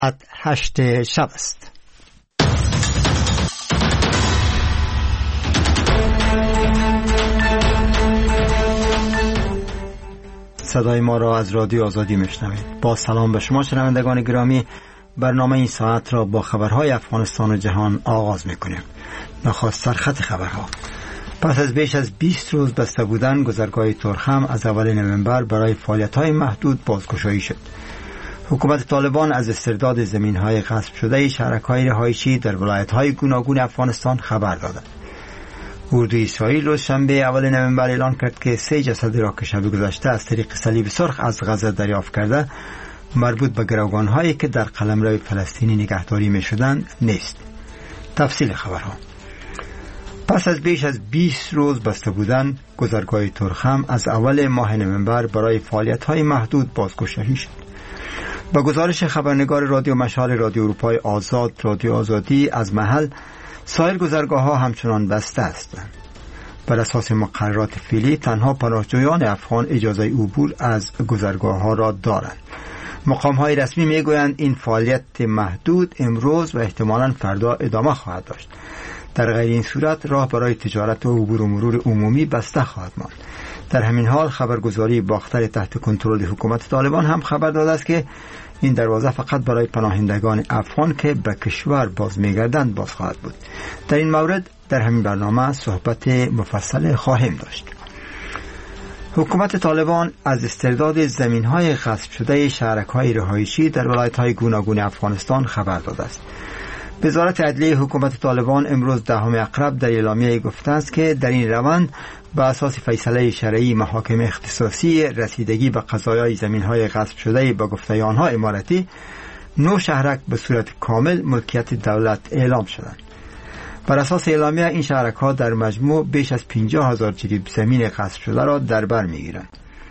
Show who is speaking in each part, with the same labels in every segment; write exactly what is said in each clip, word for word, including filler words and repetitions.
Speaker 1: ساعت هشت شب است. صدای ما را از رادیو آزادی میشنوید. با سلام به شما شنوندگان گرامی، برنامه این ساعت را با خبرهای افغانستان و جهان آغاز میکنیم. نخست سرخط خبرها. پس از بیش از بیست روز بسته بودن، گذرگاه ترخم از اول نوامبر برای فعالیت‌های محدود بازگشایی شد. حکومت طالبان از استرداد زمین‌های غصب شده شهرک‌های رهایشی در ولایت‌های گوناگون افغانستان خبر داد. اردوی اسرائیل روز شنبه اول نوامبر اعلان کرد که سه جسد را که شب گذشته از طریق صلیب سرخ از غزه دریافت کرده مربوط به گروگان‌هایی که در قلمرو فلسطینی نگهداری می‌شدند نیست. تفصیل خبرها. پس از بیش از بیست روز بسته بودن، گذرگاه ترخم از اول ماه نوامبر برای فعالیت‌های محدود بازگشایی شد. با گزارش خبرنگار رادیو مشال رادیو اروپای آزاد رادیو آزادی از محل، سایر گذرگاه‌ها همچنان بسته هستند. بر اساس مقررات فعلی تنها پناهجویان افغان اجازه عبور از گذرگاه‌ها را دارند. مقام‌های رسمی می‌گویند این فعالیت محدود امروز و احتمالاً فردا ادامه خواهد داشت. در غیر این صورت راه برای تجارت و عبور و مرور عمومی بسته خواهد ماند. در همین حال خبرگزاری باختر تحت کنترل حکومت طالبان هم خبر داده است که این دروازه فقط برای پناهندگان افغان که به کشور باز می‌گردند باز خواهد بود. در این مورد در همین برنامه صحبت مفصل خواهیم داشت. حکومت طالبان از استرداد زمین‌های غصب شده شهرک‌های رهایشی در ولایت‌های گوناگون افغانستان خبر داده است. وزارت عدلیه حکومت طالبان امروز دهم اقرب در اعلامیه گفته است که در این روند به اساس فیصله شرعی محاکم اختصاصی رسیدگی به قضایای زمین‌های غصب شده به گفته آنها اماراتی، نو شهرک به صورت کامل ملکیت دولت اعلام شدند. بر اساس اعلامیه این شهرک‌ها در مجموع بیش از پنجاه هزار جریب زمین غصب شده را در بر می‌گیرند.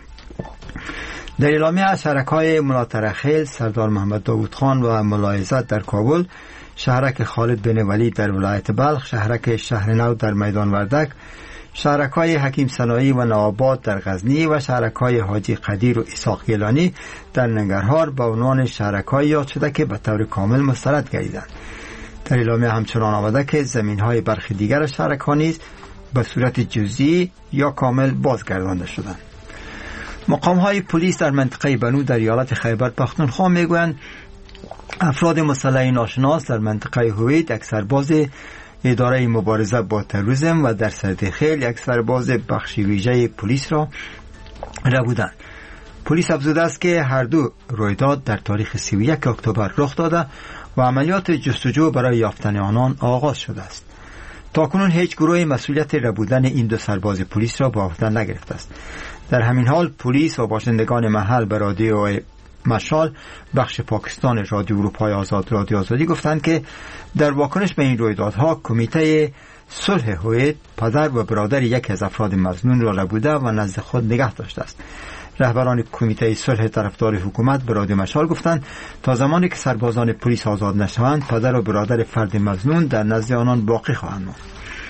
Speaker 1: در اعلامیه از شهرک‌های ملاترخیل، سردار محمد داوود خان و ملاحظت در کابل، شهرک خالد بن ولید در ولایت بلخ، شهرک شهرنو در میدان وردک، شهرک‌های حکیم سنایی و نوآباد در غزنی و شهرک‌های حاجی قدیر و اسحاق گیلانی در ننگرهار به عنوان شهرک‌های یاد شده که به طور کامل مسترد گردیدند. در اعلامیه همچنان آمده که زمین‌های برخی دیگر شهرک‌ها نیز به صورت جزئی یا کامل بازگردانده شدند. مقام‌های پلیس در منطقه بنو در ایالت خیبر پختونخوا می‌گویند افراد مسلح ناشناس در منطقه هوید، یک سرباز اداره مبارزه با تروریسم و در سردخیل یک سرباز بخش ویژه پلیس را ربودند. پلیس افزوده است که هر دو رویداد در تاریخ سی و یک اکتبر رخ داده و عملیات جستجو برای یافتن آنان آغاز شده است. تاکنون هیچ گروهی مسئولیت ربودن این دو سرباز پلیس را به عهده نگرفته است. در همین حال پلیس و باشندگان محل به رادیو مشال بخش پاکستان رادیو اروپای آزاد رادیو آزادی گفتند که در واکنش به این رویدادها کمیته صلح هوید پدر و برادر یکی از افراد مظنون را ربوده و نزد خود نگه داشته است. رهبران کمیته صلح طرفدار حکومت به رادیو مشال گفتند تا زمانی که سربازان پلیس آزاد نشوند پدر و برادر فرد مظنون در نزد آنان باقی خواهند ماند.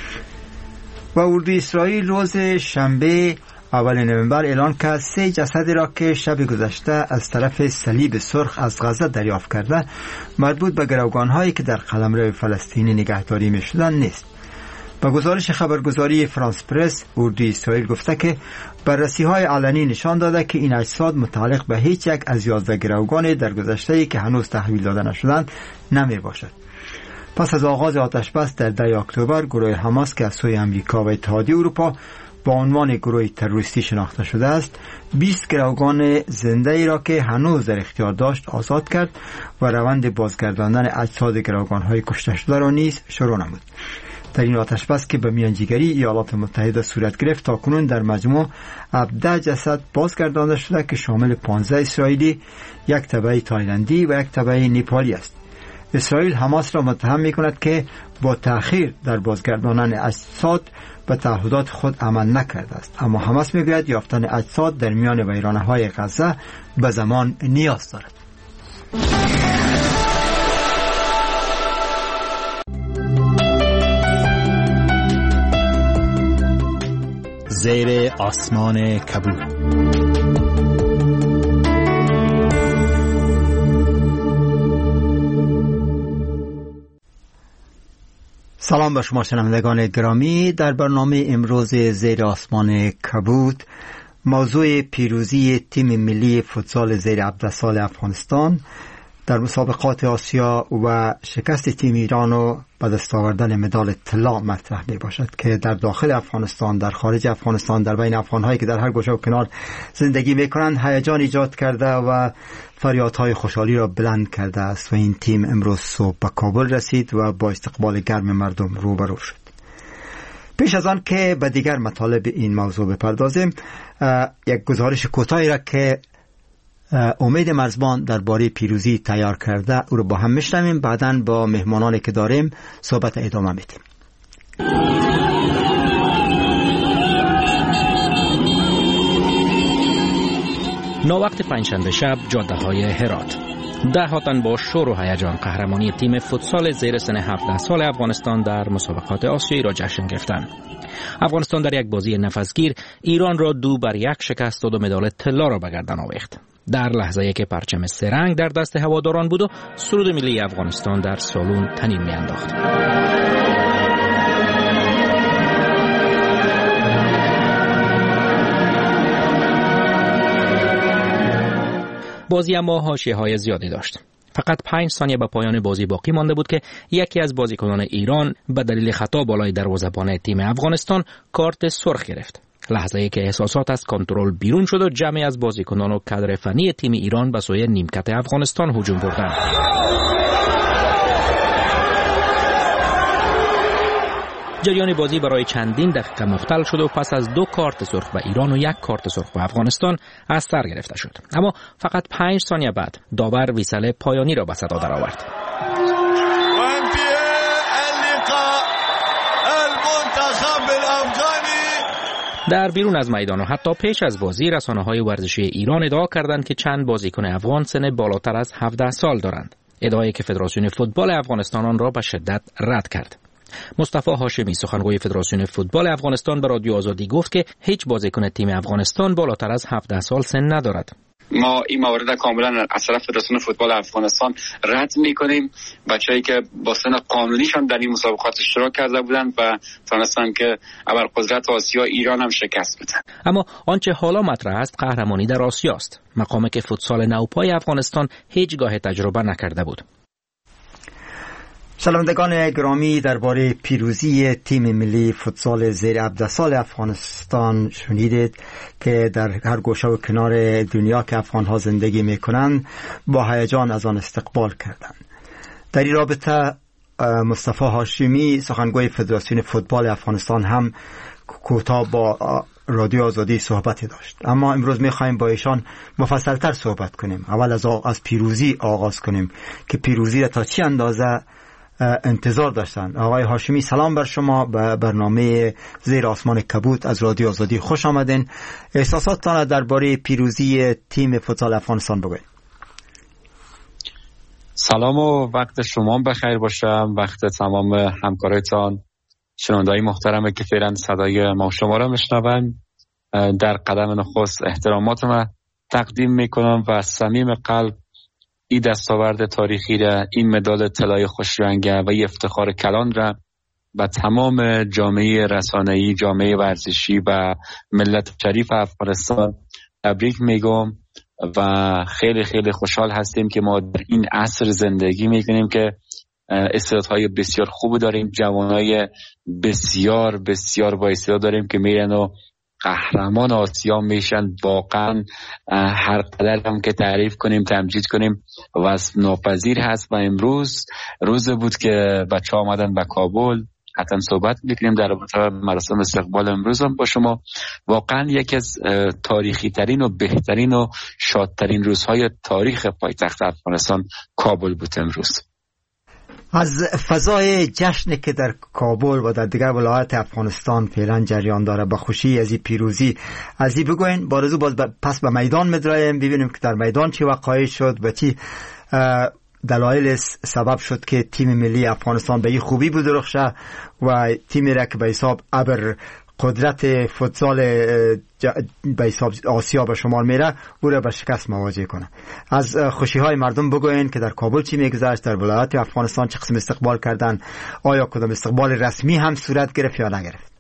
Speaker 1: و اردوی اسرائیل روز شنبه اول نوامبر اعلان کرد سه جسدی را که شب گذشته از طرف صلیب سرخ از غزه دریافت کرده مربوط به گروگان‌هایی که در قلمرو فلسطینی نگهداری می‌شدند نیست. با گزارش خبرگزاری فرانس پرس، اردوی اسرائیل گفته که بررسی‌های علنی نشان داده که این اجساد متعلق به هیچ یک از یازده گروگان در گذشته‌ای که هنوز تحویل داده نشدند نمی‌باشد. پس از آغاز آتش‌بس در ده اکتبر، گروه حماس که از سوی آمریکا و اتحادیه اروپا با عنوان گروه تروریستی شناخته شده است، بیست گروگان زنده ای را که هنوز در اختیار داشت آزاد کرد و روند بازگرداندن اجساد گروگان‌های کشته شده را نیز شروع نمود. در این آتش‌بس که به میانجیگری ایالات متحده صورت گرفت، تاکنون در مجموع هفده جسد بازگردانده شده که شامل پانزده اسرائیلی، یک تبعی تایلندی و یک تبعی نیپالی است. اسرائیل حماس را متهم می‌کند که با تأخیر در بازگرداندن اجساد به تعهدات خود عمل نکرده است، اما حماس می‌گوید یافتن اجساد در میان ویرانه‌های غزه به زمان نیاز دارد.
Speaker 2: زیر آسمان کبود.
Speaker 1: سلام به شما شنوندگان گرامی. در برنامه امروز زیر آسمان کبود موضوع پیروزی تیم ملی فوتسال زیر هفده سال افغانستان در مسابقات آسیا و شکست تیم ایران و به دست آوردن مدال طلا مطرح می باشد که در داخل افغانستان، در خارج افغانستان، در بین افغان‌هایی که در هر گوشه و کنار زندگی می کنند هیجان ایجاد کرده و فریادهای خوشحالی را بلند کرده است و این تیم امروز صبح به کابل رسید و با استقبال گرم مردم روبرو شد. پیش از آن که به دیگر مطالب این موضوع بپردازیم، یک گزارش کوتاهی را که امید مرزبان درباره پیروزی تیار کرده او رو با هم میشنویم. بعداً با مهمانانی که داریم صحبت ادامه میدیم.
Speaker 3: ناوقت پنجشنبه شب جاده های هرات ده تن با شور و هیجان قهرمانی تیم فوتسال زیر سن هفده سال افغانستان در مسابقات آسیایی را جشن گرفتند. افغانستان در یک بازی نفسگیر ایران را دو بر یک شکست داد و مدال طلا را به گردن آویخت. در لحظه‌ای که پرچم سه رنگ در دست هواداران بود و سرود ملی افغانستان در سالن تنین می‌انداخت. بازی اما حاشیه‌های زیادی داشت. فقط پنج ثانیه به پایان بازی باقی مانده بود که یکی از بازیکنان ایران به دلیل خطا بالای دروازه‌بان تیم افغانستان کارت سرخ گرفت. لحظه‌ای که احساسات از کنترل بیرون شد و جمعی از بازیکنان و کادر فنی تیم ایران به سوی نیمکت افغانستان هجوم بردند. جریان بازی برای چندین دقیقه مختل شد و پس از دو کارت سرخ به ایران و یک کارت سرخ به افغانستان از سر گرفته شد. اما فقط پنج ثانیه بعد داور ویسل پایانی را به صدا درآورد. در بیرون از میدان و حتی پیش از بازی رسانه‌های ورزشی ایران ادعا کردند که چند بازیکن افغان سن بالاتر از هفده سال دارند. ادعایی که فدراسیون فوتبال افغانستان آن را به شدت رد کرد. مصطفی هاشمی سخنگوی فدراسیون فوتبال افغانستان به رادیو آزادی گفت که هیچ بازیکن تیم افغانستان بالاتر از هفده سال سن ندارد.
Speaker 4: ما این مورد کاملا از طرف فدراسیون فوتبال افغانستان رد می‌کنیم. بچه‌ای که با سن قانونیشان در این مسابقات اشتراک کرده بودند و تونستن که ابرقدرت آسیا ایران هم شکست بدن.
Speaker 3: اما آنچه حالا مطرح است قهرمانی در آسیا است، مقامی که فوتسال نوپای افغانستان هیچگاه تجربه نکرده بود.
Speaker 1: شنوندگان گرامی، درباره پیروزی تیم ملی فوتسال زیر هفده سال افغانستان شنیدید که در هر گوشه و کنار دنیا که افغان‌ها زندگی می‌کنند با هیجان از آن استقبال کردند. در این رابطه مصطفی هاشمی سخنگوی فدراسیون فوتبال افغانستان هم کوتاه با رادیو آزادی صحبتی داشت. اما امروز می‌خوایم با ایشان مفصل‌تر صحبت کنیم. اول از از پیروزی آغاز کنیم که پیروزی را تا چه اندازه انتظار داشتن. آقای هاشمی سلام بر شما، به برنامه زیر آسمان کبود از رادیو آزادی خوش آمدین. احساساتتان درباره پیروزی تیم فوتسال افغانستان بگوید.
Speaker 4: سلام و وقت شما بخیر باشم، وقت تمام همکارایتان، شنونده‌های محترمه که فعلا صدای ما شما را میشنون. در قدم نخست احترامات ما تقدیم میکنم و از صمیم قلب این دستاورد تاریخی را، این مدال طلای خوشرنگه و این افتخار کلان را به تمام جامعه رسانه‌ای، جامعه ورزشی و ملت شریف افغانستان تبریک میگم و خیلی خیلی خوشحال هستیم که ما در این عصر زندگی میکنیم که استعدادهای بسیار خوب داریم، جوانای بسیار بسیار با استعداد داریم که میرن و قهرمان آسیا میشن. واقعا هر قدر هم که تعریف کنیم، تمجید کنیم وصف ناپذیر هست. و امروز روز بود که بچه ها آمدن به کابل، حتما صحبت میکنیم در رابطه مراسم استقبال امروز هم با شما. واقعا یکی از تاریخی ترین و بهترین و شادترین روزهای تاریخ پایتخت افغانستان کابل بود امروز.
Speaker 1: از فضای جشنی که در کابل و در دیگر ولایات افغانستان فعلا جریان داره به خوشی از این پیروزی از این بگوین. بارزو باز پس به میدان مدرایم ببینیم که در میدان چی وقایع شد و چی دلایل سبب شد که تیم ملی افغانستان به این خوبی بدرخشه و تیمی را که به حساب ابر قدرت فوتسال به حساب آسیا به شمار میره او را به شکست مواجه کنه. از خوشی های مردم بگوین که در کابل چی میگذشت، در ولایت افغانستان چه قسم استقبال کردن، آیا کدام استقبال رسمی هم صورت گرفت یا نگرفت؟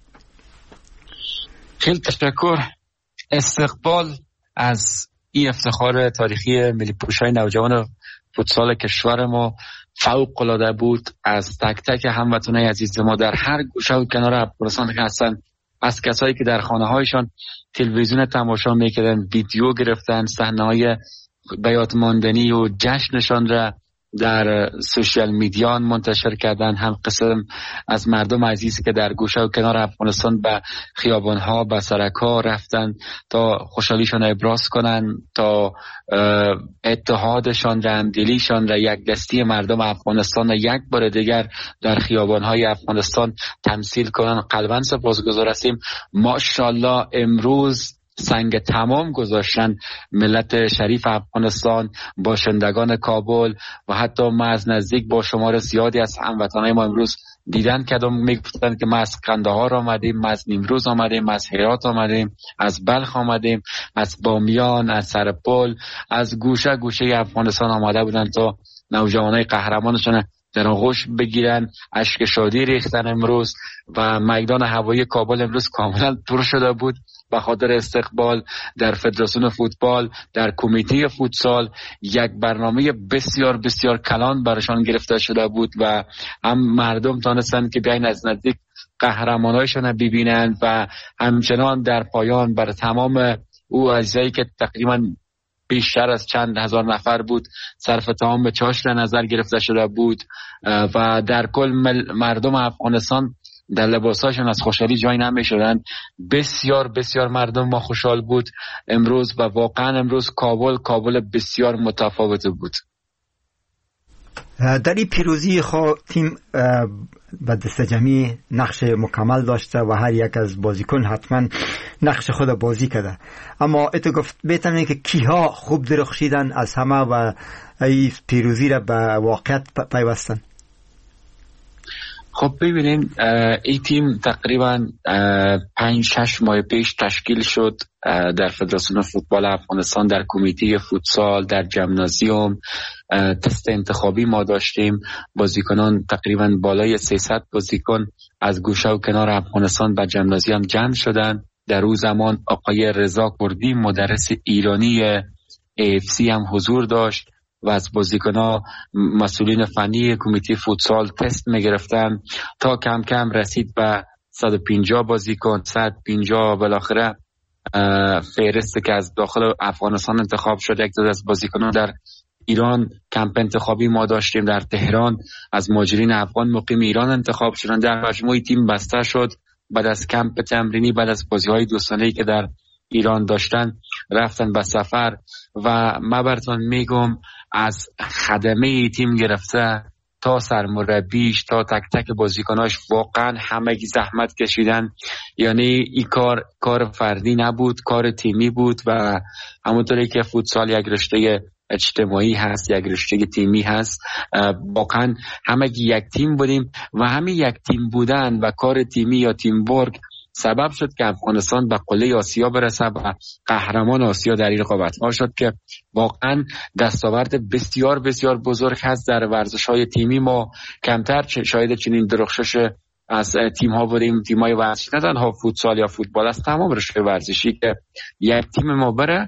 Speaker 4: خیلی تشکر. استقبال از این افتخار تاریخی ملی پوشای نوجوان فوتسال کشور ما فوق العاده بود. از تک تک هموطنان عزیز ما در هر گوشه و کنار افغانستان که هستن، از کسایی که در خانه هایشان تلویزیون تماشا میکردن، ویدیو گرفتن، صحنه های بیات ماندنی و جشنشان را در سوشیال میدیا منتشر کردن. هم قسم از مردم عزیزی که در گوشه و کنار افغانستان به خیابان‌ها، به سرک‌ها رفتن تا خوشحالیشان ابراز کنن، تا اتحادشان را، همدلیشان را، یک دستی مردم افغانستان را یک بار دیگر در خیابان‌های افغانستان تمثیل کنن. قلباً سپاسگزار هستیم. ماشاءالله امروز سنگ تمام گذاشتن ملت شریف افغانستان، باشندگان کابل و حتی ما از نزدیک با شمار زیادی از هموطنان ما امروز دیدن کردم، میگفتن که ما از قندهار آمدیم، ما از نیمروز آمدیم، از هرات آمدیم، از بلخ آمدیم، از بامیان، از سرپل، از گوشه گوشه افغانستان آمده بودن تا نوجوانای قهرمانشون در آغوش بگیرن. اشک شادی ریختن امروز و میدان هوایی کابل امروز کاملا پر شده بود به خاطر استقبال. در فدراسیون فوتبال، در کمیته فوتسال یک برنامه بسیار بسیار کلان برشان گرفته شده بود و هم مردم تانستند که بیاین از نزدیک قهرمانایشان ببینند و همچنان در پایان بر تمام او اجزایی که تقریبا بیشتر از چند هزار نفر بود صرف تمام به چاشت نظر گرفته شده بود و در کل مردم افغانستان در لباساشون از خوشحالی جای نمی شدن. بسیار بسیار مردم ما خوشحال بود امروز و واقعا امروز کابل کابل بسیار متفاوت بود.
Speaker 1: در این پیروزی خود تیم به دست جمعی نقش مکمل داشته و هر یک از بازیکن حتما نقش خود بازی کرده، اما اتو گفت بهتره که کیها خوب درخشیدن از همه و این پیروزی را به واقعیت پیوستن؟
Speaker 4: خب ببینین این تیم تقریبا پنج شش ماه پیش تشکیل شد در فدراسیون فوتبال افغانستان، در کمیته فوتسال، در جمنازیوم. تست انتخابی ما داشتیم، بازیکنان تقریبا بالای سیصد بازیکن از گوشه و کنار افغانستان به جمنازیوم جمع شدن. در اون زمان آقای رضا کردی مدرس ایرانی ای اف سی هم حضور داشت و از بازیکن‌ها مسئولین فنی کمیته فوتسال تست می‌گرفتن تا کم کم رسید به صد و پنجاه بازیکن، صد و پنجاه بالاخره فهرستی که از داخل افغانستان انتخاب شد. یک تعداد از بازیکنان در ایران کمپ انتخابی ما داشتیم، در تهران از مهاجرین افغان مقیم ایران انتخاب شدن. در مجموع تیم بسته شد. بعد از کمپ تمرینی، بعد از بازی‌های دوستانه‌ای که در ایران داشتن، رفتن به سفر و من براتون میگم از خدمه تیم گرفته تا سرمربیش تا تک تک بازیکناش واقعا همه زحمت کشیدن. یعنی این کار کار فردی نبود، کار تیمی بود و همونطوری که فوتسال یک رشته اجتماعی هست، یک رشته تیمی هست، واقعا همه یک تیم بودیم و همین یک تیم بودن و کار تیمی یا تیم ورک سبب شد که افغانستان به قله آسیا برسه و قهرمان آسیا در این رقابت‌ها شد که واقعا دستاورد بسیار بسیار بزرگ هست. در ورزش‌های تیمی ما کمتر شاید چنین درخشش از تیم‌ها بودیم، تیم‌های ورزشی نه تنها فوتسال یا فوتبال است، تمام رشته ورزشی که یک تیم ما بره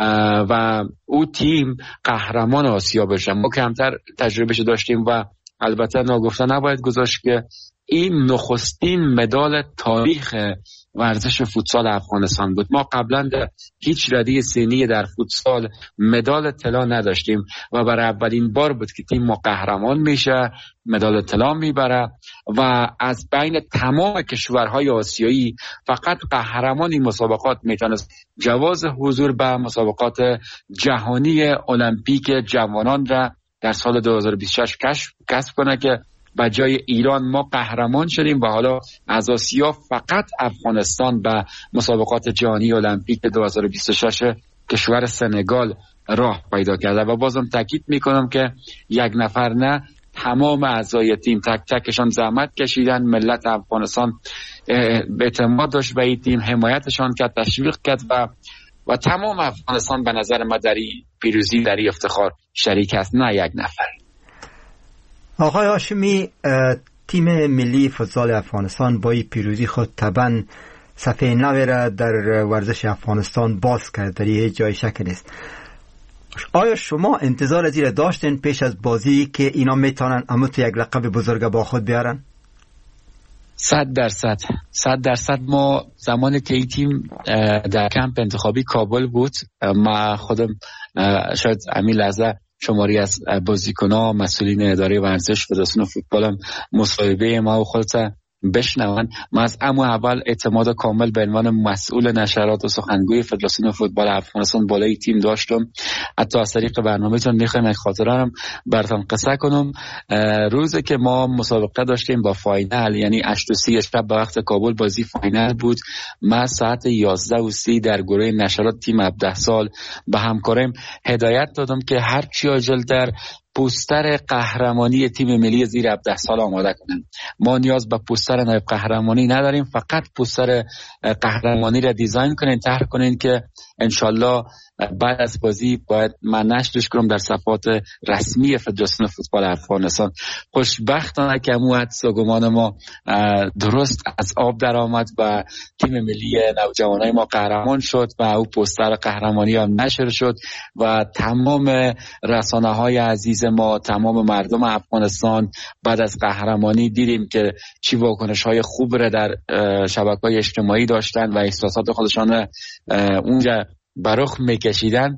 Speaker 4: و او تیم قهرمان آسیا بشه. ما کمتر تجربهش داشتیم و البته ناگفته نباید گذاشت که این نخستین مدال تاریخ ورزش فوتسال افغانستان بود. ما قبلا در هیچ رده سنی در فوتسال مدال طلا نداشتیم و برای اولین بار بود که تیم ما قهرمان میشه، مدال طلا میبره و از بین تمام کشورهای آسیایی فقط قهرمان این مسابقات میتونست جواز حضور به مسابقات جهانی المپیک جوانان را در سال دو هزار و بیست و شش کسب کنه که با جای ایران ما قهرمان شدیم و حالا از آسیا فقط افغانستان به مسابقات جهانی المپیک دو هزار و بیست و شش کشور سنگال راه پیدا کرده و بازم تاکید میکنم که یک نفر نه، تمام اعضای تیم تک تکشان زحمت کشیدن. ملت افغانستان اعتماد داشت به این تیم، حمایتشان کرد، تشویق کرد و و تمام افغانستان به نظر ما در این پیروزی، در این افتخار شریک است، نه یک نفر.
Speaker 1: آقای هاشمی، تیم ملی فوتبال افغانستان با این پیروزی خود طبعا صفحه نوی را در ورزش افغانستان باز کرد، در هیچ جای شک نیست. آیا شما انتظار از این داشتین پیش از بازی که اینا میتونن اموت یک لقب بزرگ با خود بیارن؟
Speaker 4: صد درصد صد درصد ما زمانی که این تیم در کمپ انتخابی کابل بود، ما خودم شاید همین لحظه شماری از بازیکن‌ها، مسئولین اداره ورزش فدراسیون فوتبال هم مصاحبه ما و خودت بشنون. من از اما اول اعتماد کامل به عنوان مسئول نشرات و سخنگوی فدراسیون فوتبال افغانستان بالای تیم داشتم. حتی از طریق برنامه‌تون میخوایم یک خاطره هم براتون قصه کنم. روزی که ما مسابقه داشتیم با فاینال، یعنی هشت و سی شب به وقت کابل بازی فاینال بود، من ساعت یازده و سی در گروه نشرات تیم هفده سال به همکارم هدایت دادم که هر چی عاجل در پوستر قهرمانی تیم ملی زیر هفده سال آماده کنن. ما نیاز به پوستر نایب قهرمانی نداریم، فقط پوستر قهرمانی را دیزاین کنین، طرح کنین که انشالله بعد از بازی باید من نشرش کنم در صفحات رسمی فدراسیون فوتبال افغانستان. خوشبختانه که امو حدس و گمان ما درست از آب در آمد و تیم ملی نوجوانای ما قهرمان شد و او پوستر قهرمانی هم نشر شد و تمام رسانه های عزیز ما، تمام مردم افغانستان بعد از قهرمانی دیدیم که چی واکنش های خوب را در شبکه‌های اجتماعی داشتن و احساسات خودشان اونجا برخ میکشیدن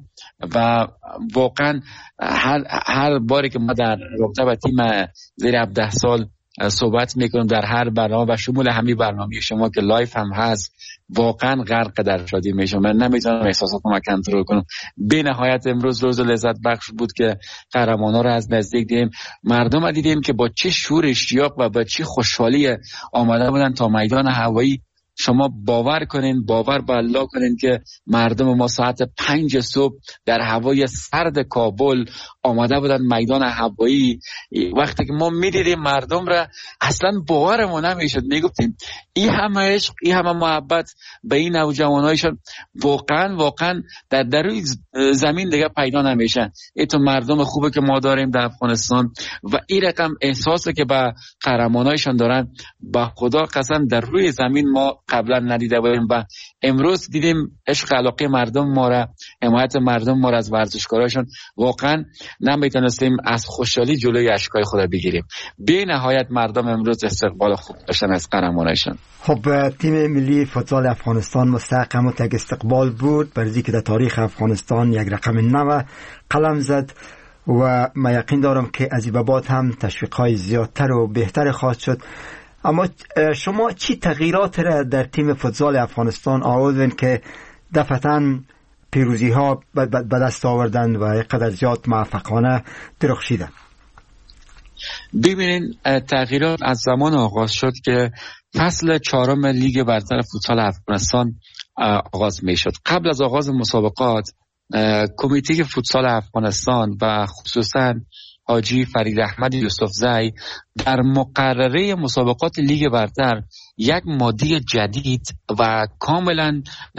Speaker 4: و واقعا هر, هر باری که ما در رابطه با تیم زیر هفده سال صحبت میکنم در هر برنامه و شمول همین برنامه شما که لایف هم هست، واقعا غرق در شادی میشم. من نمیتونم احساساتم کنترل کنم. به نهایت امروز روز لذت بخش بود که قهرمانا رو از نزدیک دیدیم، مردم دیدیم که با چه شور اشتیاق و با چه خوشحالی آمده بودن تا میدان هوایی. شما باور کنین، باور به الله کنین که مردم ما ساعت پنج صبح در هوای سرد کابل آمده بودن میدان هوایی. وقتی که ما میدیدیم مردم را اصلا باورمون نمیشد، میگفتیم این همه عشق، این همه محبت به این نوجوانایشون واقعا واقعا در دروی زمین دیگه پیدا نمیشن. این تو مردم خوبه که ما داریم در افغانستان و این رقم احساسه که به قهرمانایشون دارن، با خدا قسم در روی زمین ما قبلا ندیده بودیم و امروز دیدیم عشق علاقه مردم ما را، حمایت مردم ما را از ورزشکاراشون. واقعا نمیتونستیم از خوشحالی جلوی اشکای خود بگیریم. بی نهایت مردم امروز استقبال خوب داشتن از قهرمانایشون.
Speaker 1: خب تیم ملی فوتبال افغانستان مستحقم و تک استقبال بود، برای که در تاریخ افغانستان یک رقم نو قلم زد و من یقین دارم که از این به بعد هم تشویق‌های زیادتر و بهتر خواهد شد. اما شما چی تغییرات را در تیم فوتبال افغانستان آوردین که دفعتاً پیروزی ها به دست آوردن و قدر زیاد موفقانه درخشیدن؟
Speaker 4: ببینین تغییرات از زمان آغاز شد که فصل چهارم لیگ برتر فوتبال افغانستان آغاز می شد. قبل از آغاز مسابقات کمیته فوتبال افغانستان و خصوصاً حاجی فرید احمد یوسفزی در مقرره مسابقات لیگ برتر یک ماده جدید و کاملا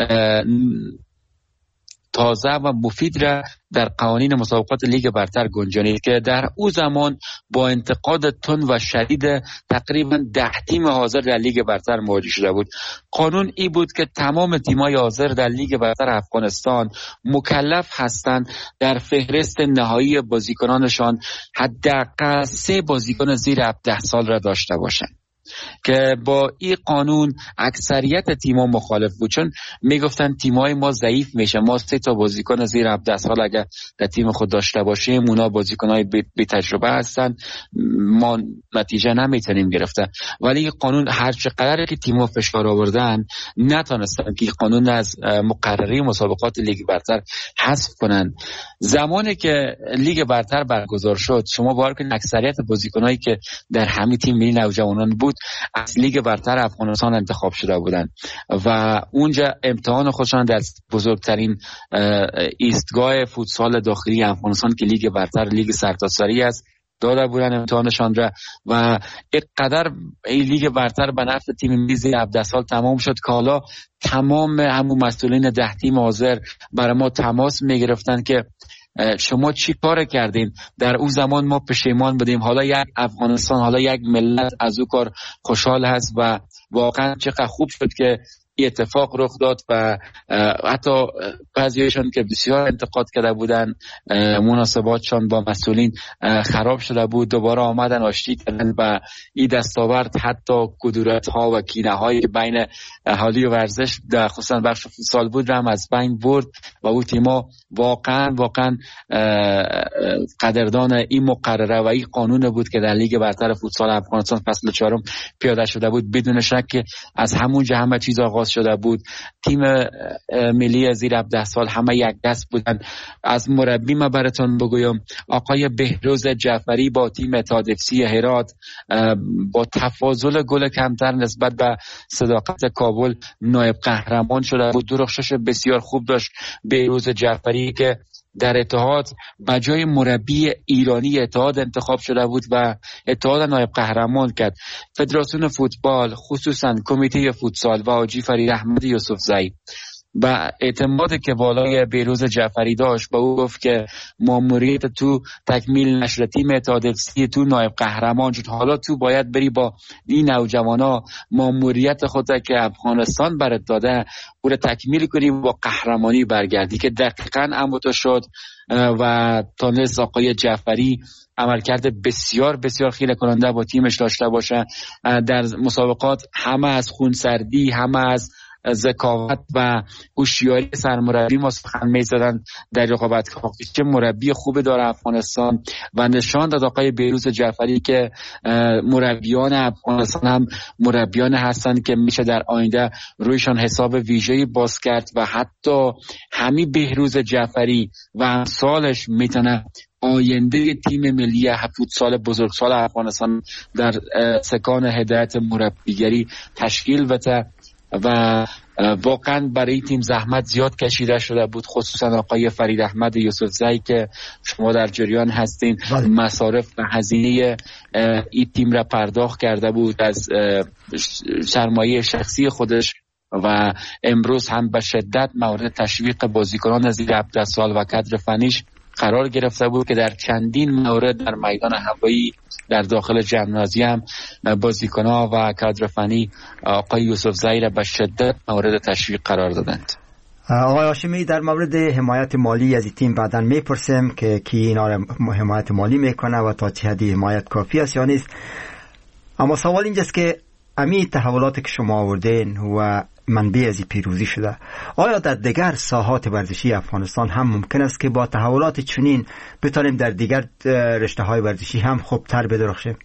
Speaker 4: تازه و مفید را در قوانین مسابقات لیگ برتر گنجانید که در او زمان با انتقاد تند و شدید تقریبا ده تیم حاضر در لیگ برتر مواجه شده بود. قانون ای بود که تمام تیم‌های حاضر در لیگ برتر افغانستان مکلف هستند در فهرست نهایی بازیکنانشان حداقل سه بازیکن زیر هفده سال را داشته باشند، که با این قانون اکثریت تیم‌ها مخالف بود، چون میگفتن تیم‌های ما ضعیف میشه، ما سه تا بازیکن زیر هفده سال اگر در تیم خود داشته باشیم اونا بازیکن‌های بی تجربه هستن، ما نتیجه نمیتونیم گرفته. ولی قانون هر چقدر که تیم‌ها فشار آوردن نتونستن که قانون از مقرره مسابقات لیگ برتر حذف کنن. زمانی که لیگ برتر برگزار شد شما باور کنید اکثریت بازیکنایی که در همین تیم ملی نوجوانان بود از لیگ برتر افغانستان انتخاب شده بودند و اونجا امتحان خودشان در بزرگترین ایستگاه فوتسال داخلی افغانستان که لیگ برتر، لیگ سرتاسری است، داده بودن امتحانشان را و اینقدر این لیگ برتر به نفع تیم ملی زیر هفده سال تمام شد که حالا تمام همون مسئولین ده تیم حاضر برای ما تماس میگرفتن که شما چی کار کردین؟ در اون زمان ما پشیمان بودیم، حالا یک افغانستان، حالا یک ملت از اون کار خوشحال هست و واقعا چقدر خوب شد که این اتفاق رخ داد و حتی بعضیشون که بسیار انتقاد کرده بودن مناسباتشان با مسئولین خراب شده بود، دوباره آمدن آشتی کردن و این دستاورد حتی کدورت ها و کینه های بین اهالی ورزش در خصوصا بخش فوتسال بود هم از بین برد و اون تیما واقعا واقعا قدردان این مقرره و این قانون بود که در لیگ برتر فوتسال افغانستان فصل چهارم پیاده شده بود. بدون شک که از همونجا همه چیز آغاز شده بود. تیم ملی زیر هفده سال همه یک دست بودن. از مربی ما براتون بگویم آقای بهروز جعفری با تیم اتحاد اف سی هرات با تفاضل گل کمتر نسبت به صداقت کابل نایب قهرمان شده بود. درخشش بسیار خوب داشت بهروز جعفری که در اتحاد بجای مربی ایرانی اتحاد انتخاب شده بود و اتحاد نایب قهرمان کرد. فدراسیون فوتبال خصوصا کمیته فوتسال و حاجی فرید احمد یوسفزئی و اعتماد که بالای بهروز جعفری داشت با او گفت که ماموریت تو تکمیل نشر تیم اتحاد اف سی تو نایب قهرمان شد، حالا تو باید بری با این نوجوانا ماموریت خود که افغانستان برات داده او را تکمیل کنی و با قهرمانی برگردی، که دقیقاً امر شد و تونس آقای جعفری عملکرد بسیار بسیار خیره کننده با تیمش داشته باشه. در مسابقات همه از خونسردی، همه از ذکاوت و هوشیاری سرمربی ما سخن می‌زدن در رقابت چه مربی خوبی داره افغانستان و نشان داد آقای بهروز جعفری که مربیان افغانستان هم مربیان هستند که میشه در آینده رویشان حساب ویژه‌ای باز کرد و حتی همین بهروز جعفری و امثالش میتونه آینده تیم ملی فوتسال بزرگسال افغانستان در سکان هدایت مربیگری تشکیل بده و واقعا برای تیم زحمت زیاد کشیده شده بود، خصوصا آقای فرید احمد یوسفزئی که شما در جریان هستین مصارف و هزینه این تیم را پرداخت کرده بود از سرمایه شخصی خودش و امروز هم به شدت مورد تشویق بازیکنان زیر هفده سال و کادر فنیش قرار گرفته بود که در چندین مورد در میدان هوایی در داخل ژیمنازیوم بازیکن‌ها و کادر فنی آقای یوسفزئی را به شدت مورد تشویق قرار دادند.
Speaker 1: آقای هاشمی در مورد حمایت مالی از این تیم بعداً میپرسیم که کی اینا را حمایت مالی میکنه و تا چه حدی حمایت کافی است یا نیست، اما سوال اینجاست که امی تحولاتی که شما آوردین و منبع از پیروزی شده، آیا در دیگر ساحات ورزشی افغانستان هم ممکن است که با تحولات چنین بتونیم در دیگر رشته‌های ورزشی هم خوبتر بدرخشیم؟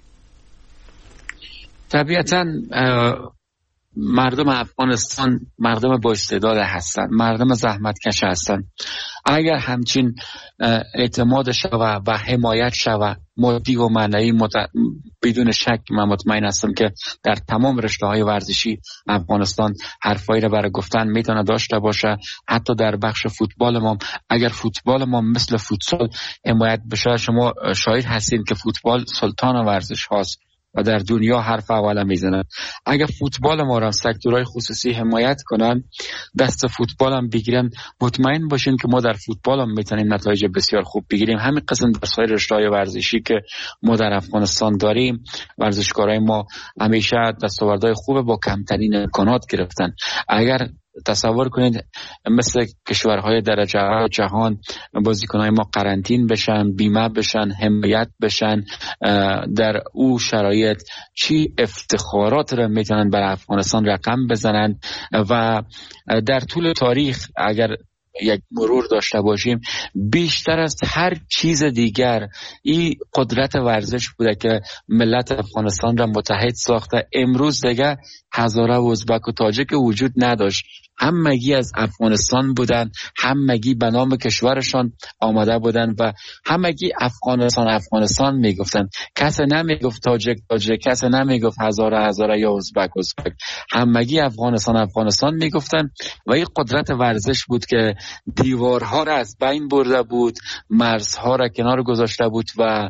Speaker 4: طبیعتاً مردم افغانستان مردم با استعداد هستند، مردم زحمتکش هستند. اگر همچین اعتماد شود و حمایت شود مادی و معنوی مت... بدون شک من مطمئن هستم که در تمام رشته‌های ورزشی افغانستان حرفایی را برای گفتن میتونه داشته باشه. حتی در بخش فوتبال ما اگر فوتبال ما مثل فوتسال حمایت بشه، شما شاهد هستین که فوتبال سلطان ورزش هاست و در دنیا حرف اوله میزنن. اگر فوتبال ما را سکتورهای خصوصی حمایت کنن، دست فوتبال هم بگیرن، مطمئن باشین که ما در فوتبال هم میتونیم نتایج بسیار خوب بگیریم. همین قسم در سایر رشته‌های ورزشی که ما در افغانستان داریم، ورزشکارای ما همیشه دستاوردهای خوب با کمترین امکانات گرفتن. اگر تصور کنید مثل کشورهای درجه جهان بازیکنهای ما قرنطین بشن، بیمه بشن، حمایت بشن، در او شرایط چی افتخارات را میتونن بر افغانستان رقم بزنن. و در طول تاریخ اگر یک مرور داشته باشیم، بیشتر از هر چیز دیگر این قدرت ورزش بوده که ملت افغانستان را متحد ساخته. امروز دیگه هزاره و ازبک و تاجک وجود نداشت، همگی از افغانستان بودن، همگی به نام کشورشان آمده بودن و همگی افغانستان افغانستان میگفتن. کسی نمیگفت تاجک تاجک، کسی نمیگفت هزاره هزاره یا ازبک ازبک، همگی افغانستان افغانستان میگفتن. و این قدرت ورزش بود که دیوارها را از بین برده بود، مرزها را کنار گذاشته بود و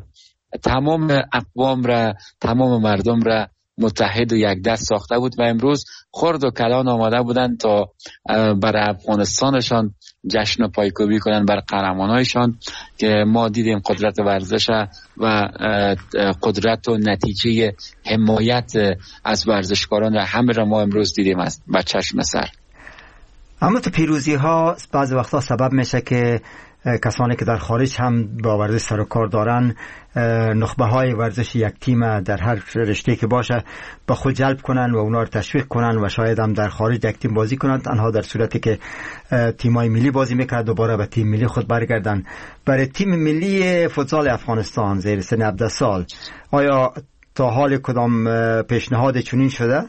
Speaker 4: تمام اقوام را، تمام مردم را متحد و یک دست ساخته بود و امروز خرد و کلان آماده بودند تا برای افغانستانشان جشن و پایکوبی کنند بر قهرمانایشان که ما دیدیم قدرت ورزش و قدرت و نتیجه حمایت از ورزشکاران را همه را ما امروز دیدیم است با چشم سر.
Speaker 1: اما تو پیروزی ها بعضی وقتا سبب میشه که کسانی که در خارج هم با ورزش سر و کار دارن نخبه های ورزش یک تیم در هر رشته که باشه با خود جلب کنن و اونا رو تشویق کنن و شاید هم در خارج یک تیم بازی کنن، تنها در صورتی که تیمای ملی بازی میکرد دوباره به تیم ملی خود برگردن. برای تیم ملی فوتسال افغانستان زیر سن هفده سال آیا تا حال کدام پیشنهاد چنین شده؟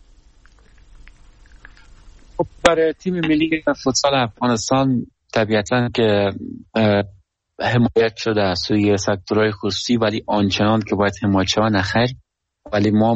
Speaker 4: برای تیم ملی فوتسال افغانستان طبیعتاً که حمایت شده از سوی سکتورهای خصوصی، ولی آنچنان که باید حمایت شود نخیر. ولی ما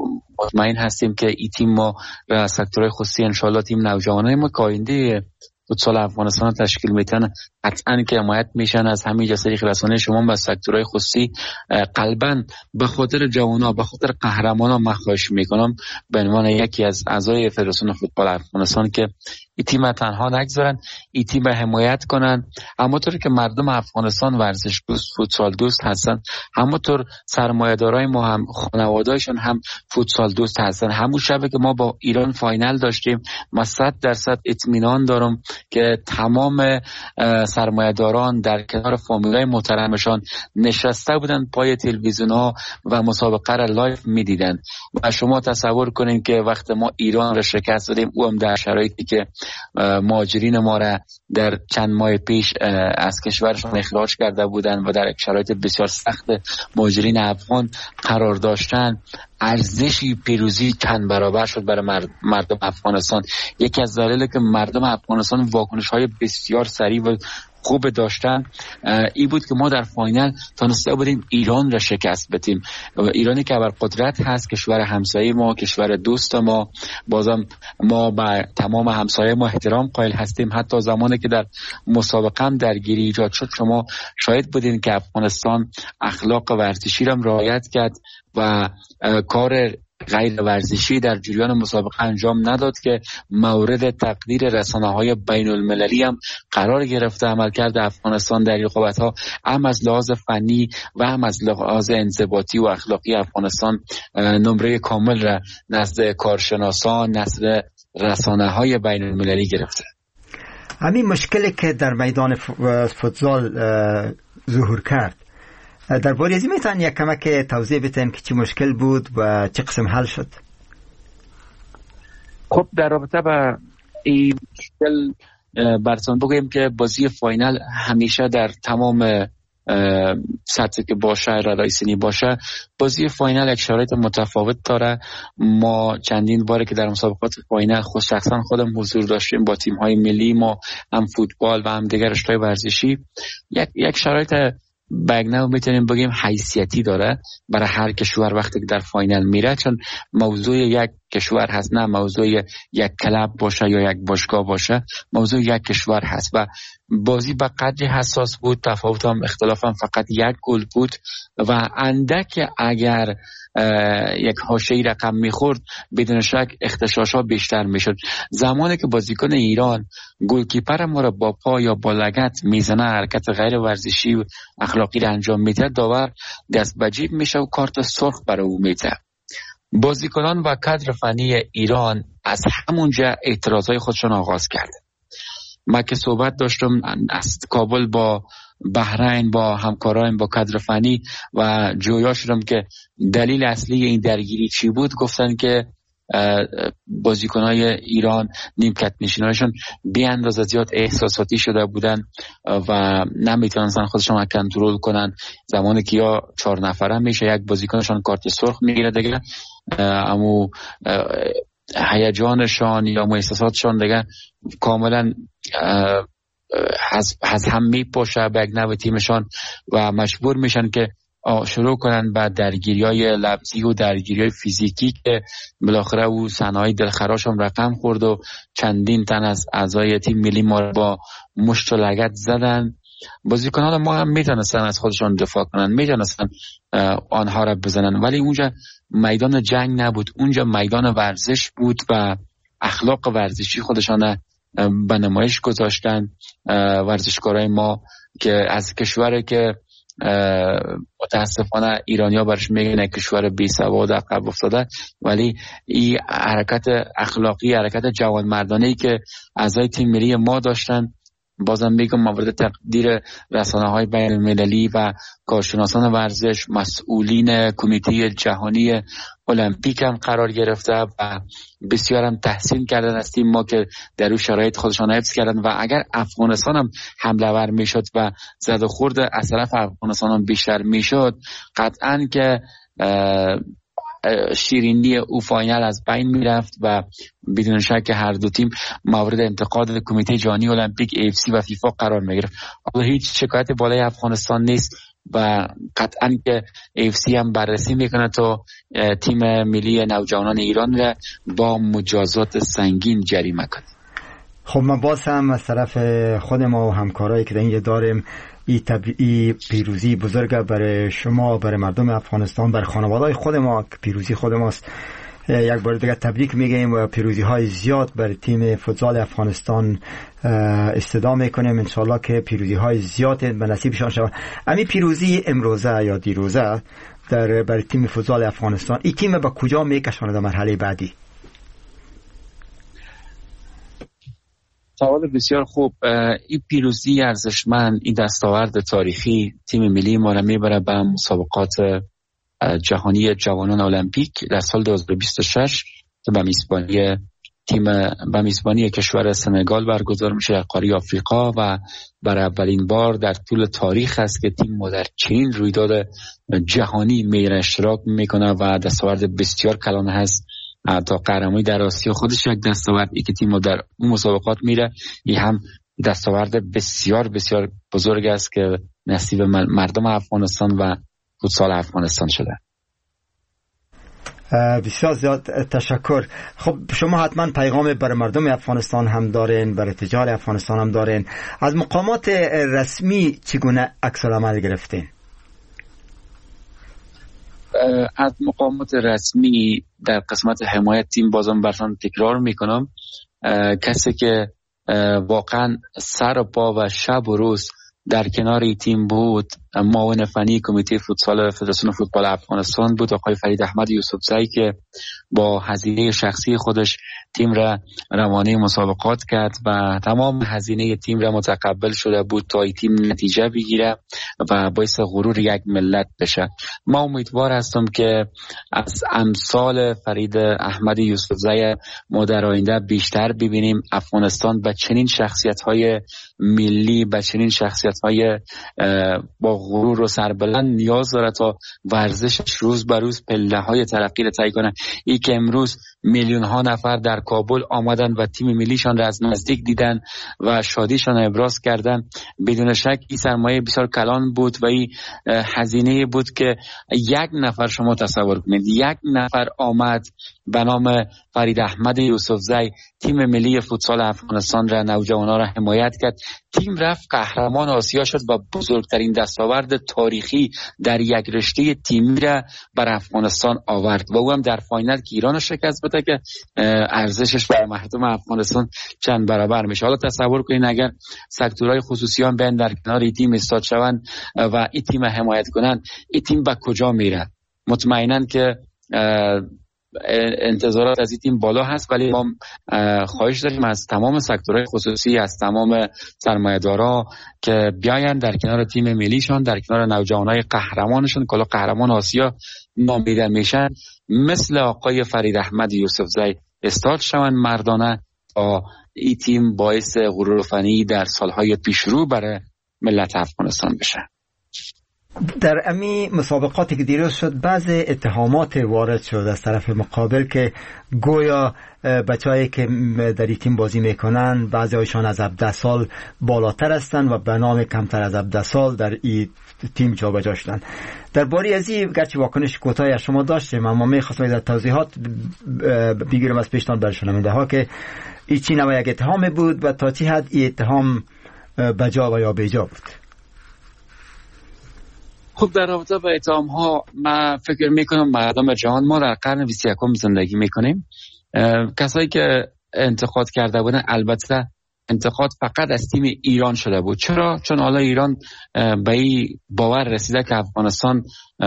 Speaker 4: مطمئن هستیم که این تیم ما و سکتورهای خصوصی انشالله تیم نوجوانای ما که آینده فوتسال افغانستان تشکیل میتن قطعاً که حمایت میشن از همین جسری رسانه شما و سکتورهای خصوصی. قلباً به خاطر جوانا، به خاطر قهرمانا من خواهش میکنم به عنوان یکی از اعضای فدراسیون فوتبال افغانستان که این تیم تنها نگذارن، این تیم حمایت کنن. همونطور که مردم افغانستان ورزش دوست، فوتسال دوست هستن، همونطور سرمایه‌دارای ما هم خانواده‌شون هم فوتسال دوست هستن. همون شبه که ما با ایران فاینال داشتیم، ما صد درصد اطمینان دارم که تمام سرمایه‌داران در کنار فامیلای محترمشان نشسته بودن پای تلویزیون‌ها و مسابقه را لایو می‌دیدن. و شما تصور کنین که وقت ما ایران را شکست دادیم، او هم در شرایطی که مهاجرین ما را در چند ماه پیش از کشورشان اخراج کرده بودند و در شرایط بسیار سخت مهاجرین افغان قرار داشتن، ارزشی پیروزی چند برابر شد برای مردم افغانستان. یکی از دلایلی که مردم افغانستان واکنش‌های بسیار سریع و خوب داشتن ای بود که ما در فاینال تونسته بودیم ایران را شکست بدیم. ایرانی که بر قدرت هست، کشور همسایه ما، کشور دوست ما. بازم ما به تمام همسایه ما احترام قائل هستیم. حتی زمانی که در مسابقه هم درگیری ایجاد شد شما شاهد بودین که افغانستان اخلاق ورزشی را رعایت کرد و کار غیر ورزشی در جریان مسابقه انجام نداد که مورد تقدیر رسانه‌های بین المللی هم قرار گرفته. عملکرد افغانستان در رقابت‌ها هم از لحاظ فنی و هم از لحاظ انضباطی و اخلاقی افغانستان نمره کامل را نزد کارشناسان، نزد رسانه‌های بین المللی گرفته.
Speaker 1: همین مشکلی که در میدان فوتسال ظهور کرد، در باری ازی میتونن یک کمک توضیح بتین که چی مشکل بود و چه قسم حل شد؟
Speaker 4: خب در رابطه با این مشکل براتون بگویم که بازی فاینال همیشه در تمام سطحی که باشه، رادای سنی باشه، بازی فاینال یک شرایط متفاوت داره. ما چندین باره که در مسابقات فاینال خود شخصا خودم حضور داشتیم با تیم‌های ملی ما، هم فوتبال و هم دیگر رشته‌های ورزشی. یک یک شرایط بگنه میتونیم بگیم حیثیتی داره برای هر کشور وقتی که در فاینال میره، چون موضوع یک کشور هست، نه موضوع یک کلب باشه یا یک باشگاه باشه، موضوع یک کشور هست و بازی به قدری حساس بود. تفاوت هم اختلاف هم فقط یک گل بود و اندک اگر یک حاشیه‌ای رقم میخورد بدون شک اختشاش‌ها بیشتر میشد. زمانی که بازیکن ایران گلکیپر ما را با پا یا با لگد میزنه، حرکت غیر ورزشی و اخلاقی را انجام میده، داور دست به جیب میشه و کارت سرخ برای او میده. بازیکنان و کادر فنی ایران از همونجا اعتراضای خودشون آغاز کرده. من که صحبت داشتم از کابل با بحرین، با همکاران، با کادر فنی و جویا شدم که دلیل اصلی این درگیری چی بود. گفتن که بازیکنای ایران، نیمکت نشینایشون بی اندازه زیاد احساساتی شده بودن و نمیتونستن خودشون کنترل کنن. زمانی که یا چهار نفره میشه یک بازیکنشون کارت سرخ میگیره دیگه، اما هیجانشان یا احساساتشان دیگه کاملا از هم میپاشه به یک نوع تیمشان و مجبور میشن که شروع کنن به درگیری‌های لفظی و درگیری‌های فیزیکی که بالاخره او صحنه‌های دلخراش هم رقم خورد و چندین تن از اعضای تیم ملی ما با مشت و لگد زدن بازیکنان ما هم میتونستن از خودشان دفاع کنن، میتونستن آنها را بزنن، ولی اونجا میدان جنگ نبود، اونجا میدان ورزش بود و اخلاق ورزشی خودشان به نمایش گذاشتن. ورزشکارای ما که از کشوری که متاسفانه ایرانی‌ها برش میگن کشور بی سواد عقب افتاده، ولی این حرکت اخلاقی، حرکت جوانمردانه‌ای که اعضای تیم ملی ما داشتن، بازم میگم مورد تقدیر رسانه‌های بین‌المللی و کارشناسان ورزش، مسئولین کمیته جهانی المپیک هم قرار گرفته و بسیار هم تحسین کردن از تیم ما که در اون شرایط خودشان حفظ کردن. و اگر افغانستان هم حمله ور میشد و زد و خورد از طرف افغانستان هم بیشتر میشد، قطعاً که شیرینی او فاینال از بین میرفت و بدون شک هر دو تیم مورد انتقاد کمیته جهانی المپیک ای اف سی و فیفا قرار میگرفت. حالا هیچ شکایت بالای افغانستان نیست و قطعاً که ای اف سی هم بررسی میکنه تا تیم ملی نوجوانان ایران را با مجازات سنگین جریمه کنه.
Speaker 1: خب من باز هم از طرف خود ما و همکارایی که در اینجا داریم ای, تب... ای پیروزی بزرگ برای شما، برای مردم افغانستان، برای خانواده‌های خود ما که پیروزی خود ماست، یک بار دیگه تبریک میگیم و پیروزی های زیاد برای تیم فوتبال افغانستان استدعا میکنیم. انشالله که پیروزی های زیاد به نصیبشان شود. امی پیروزی امروزه یا دیروزه در برای تیم فوتبال افغانستان، این تیم به کجا میکشاند در مرحله بعدی؟
Speaker 4: سوال بسیار خوب. این پیروزی ارزشمند، این دستاورد تاریخی تیم ملی ما را میبره به مسابقات جهانی جوانان المپیک در سال دو هزار و بیست و شش که به میزبانی تیم به میزبانی کشور سنگال برگزار میشه در قاره آفریقا و برای اولین بار در طول تاریخ است که تیم ما در چنین رویداد جهانی میره اشتراک میکنه و دستاورد بسیار کلان هست. تا قهرمانی در آسیا خودش یک دستاوردی که تیم ما در اون مسابقات میره، این هم دستاورد بسیار بسیار بزرگ است که نصیب مردم افغانستان و فوتسال افغانستان شده.
Speaker 1: بسیار زیاد تشکر. خب شما حتما پیغام برای مردم افغانستان هم دارین، برای تجار افغانستان هم دارین. از مقامات رسمی چگونه عکس العمل گرفتین؟
Speaker 4: از مقامات رسمی در قسمت حمایت تیم بازم براتون تکرار میکنم، کسی که واقعا سر و پا و شب و روز در کنار تیم بود معاون فنی کمیته فوتسال فدراسیون فوتبال افغانستان بود، آقای فرید احمد یوسفزئی، که با هزینه شخصی خودش تیم را روانه مسابقات کرد و تمام هزینه تیم را متقبل شده بود تا این تیم نتیجه بگیره و باعث غرور یک ملت بشه. ما امیدوار هستم که از امثال فرید احمد یوسفزئی ما در آینده بیشتر ببینیم. افغانستان به چنین شخصیت‌های ملی، به چنین شخصیت‌های با غرور و سربلند نیاز داره تا ورزشش روز به روز پله‌های ترقی را طی کنه. ای که امروز میلیون ها نفر در کابل آمدن و تیم ملیشان را از نزدیک دیدن و شادیشان ابراز کردن، بدون شک این سرمایه بسیار کلان بود و این هزینه بود که یک نفر، شما تصور کنید یک نفر آمد به نام فرید احمد یوسفزئی تیم ملی فوتسال افغانستان را، نوجوانان را حمایت کرد. تیم رفت قهرمان آسیا شد و بزرگترین دستاورد تاریخی در یک رشته تیمی را بر افغانستان آورد و او هم در فاینال که ایران شکست بده که ارزشش برای مردم افغانستان چند برابر میشه. حالا تصور کنین اگر سکتورهای خصوصی هم بین در کنار این تیم ایستاد شوند و این تیم حمایت کنند، این تیم به کجا میره؟ مطمئناً که انتظارات از این تیم بالا هست، ولی ما خواهش داریم از تمام سکتورهای خصوصی، از تمام سرمایه‌دارا که بیاین در کنار تیم ملیشان، در کنار نوجوانای قهرمانشون که قهرمان آسیا نامیده میشن، مثل آقای فرید احمد یوسفزئی استاد شوند مردانه تا این تیم باعث غرور فنی در سالهای پیشرو برای ملت افغانستان بشه.
Speaker 1: در امی مسابقاتی که دیروز شد بعض اتهامات وارد شد از طرف مقابل که گویا بچه‌هایی که در این تیم بازی میکنن بعضی هایشان از هفده سال بالاتر هستند و به نام کمتر از هفده سال در این تیم جابجا شدند. درباره از این گرچه واکنش کوتاهی از شما داشتیم، اما می‌خواستم در توضیحات بگیرم از پیشتان برای شنونده‌ها که این چی نوع یک اتهام بود و تا چه حد این اتهام بجا و یا بیجا بود.
Speaker 4: خب در رابطه با اتهام ها من فکر میکنم مردم جهان، ما در قرن بیست و یکم زندگی میکنیم. کسایی که انتقاد کرده بودن البته انتقاد فقط از تیم ایران شده بود. چرا؟ چون حالا ایران به این باور رسیده که افغانستان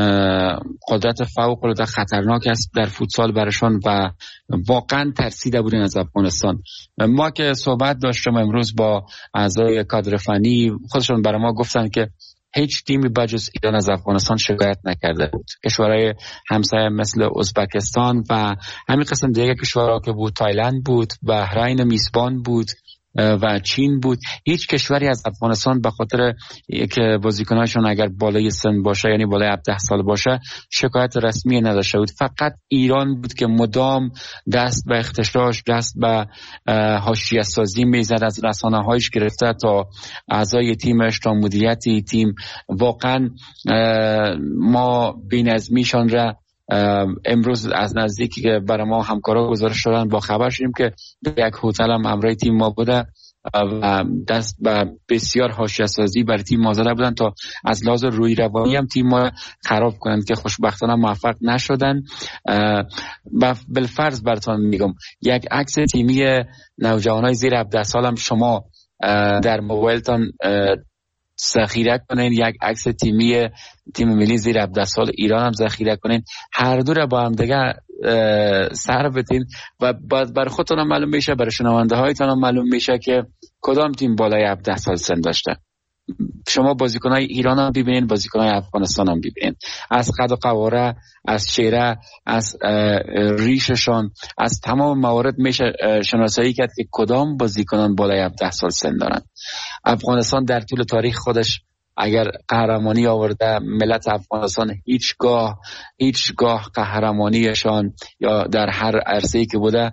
Speaker 4: قدرت فوق العاده خطرناک است در فوتسال برشان و واقعا ترسیده بودن از افغانستان. ما که صحبت داشتم امروز با اعضای کادر فنی، خودشون برای ما گفتن که هیچ تیمی بجز ایران از افغانستان شکایت نکرده بود. کشورهای همسایه مثل ازبکستان و همین قسم دیگه کشورها که بود، تایلند بود، بحرین میزبان بود و چین بود، هیچ کشوری از افغانستان به خاطر که بازیکناشون اگر بالای سن باشه، یعنی بالای هفده سال باشه، شکایت رسمی نداشته بود. فقط ایران بود که مدام دست به اختشاش، دست به حاشیه سازی میزد، از رسانه‌هایش گرفته تا اعضای تیمش تا مدیریت تیم. واقعا ما بی‌نظمیشان را امروز از نزدیکی که برای ما همکارا گزارش دادن با خبر شدیم که یک هتل هم همراه تیم ما بوده و دست به بسیار حاشیه سازی بر تیم ما زده بودن تا از لحاظ روی روانی هم تیم ما خراب کنند که خوشبختانه موفق نشدن. و بالفرض براتون میگم یک عکس تیمی نوجوانای زیر هفده سال هم شما در موبایلتان ذخیره کنین، یک عکس تیمی تیم ملی زیر هفده سال ایران هم ذخیره کنین، هر دو را با هم دیگه سر بدین و بعد بر خودتون هم معلوم میشه، برای شنونده هایتون هم معلوم میشه که کدام تیم بالای هفده سال سن داشته. شما بازیکنای ایران هم ببینین، بازیکنای افغانستان هم ببینین، از قد و قواره، از چهره، از ریششان، از تمام موارد میشه شناسایی کرد که کدام بازیکنان بالای هفده سال سن دارن. افغانستان در طول تاریخ خودش اگر قهرمانی آورده، ملت افغانستان هیچگاه هیچگاه قهرمانیشان یا در هر عرصه‌ای که بوده